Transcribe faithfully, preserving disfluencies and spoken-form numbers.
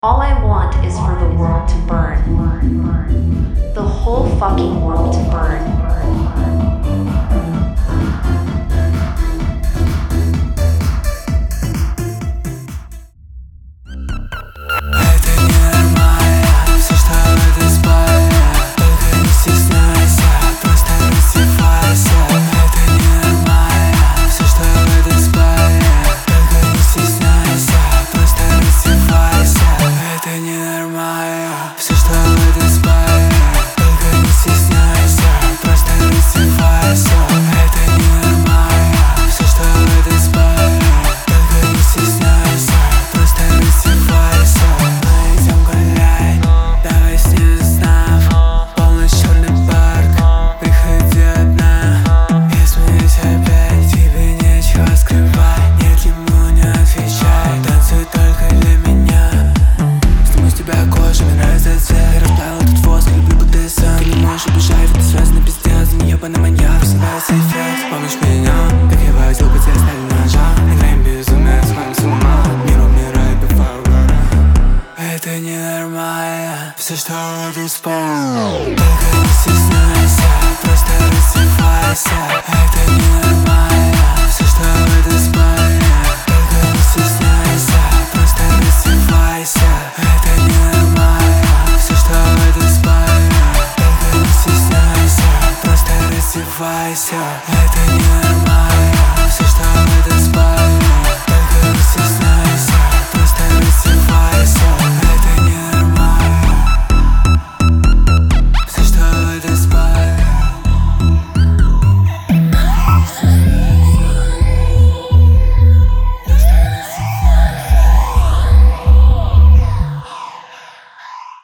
All I want is for the world to burn. The whole fucking world to burn. Все, что в этой спальне, только не стесняйся, просто рассыпайся. Это ненормально. Все, что в этой спальне, только не стесняйся, просто рассыпайся. Мы идем гулять, давай снизу снав. Полночь, черный парк, приходи одна. Я смеюсь опять, тебе нечего скрывать. Нет, ему не отвечай, танцуй только для меня. Сниму с тебя кожу, мне нравится цвет. Я расплавил этот воск, люблю БДСМ. Ты не можешь убежать, это связано пиздец. За нее панаманьяк, просыпается эффект. Помнишь меня, как я возил по тебе стали ножа. Играем безумие, сходим с ума. Мир умирает, бываю в горах. Это ненормально. Все, что в этой спальне, только не стесняйся, просто рассыпайся.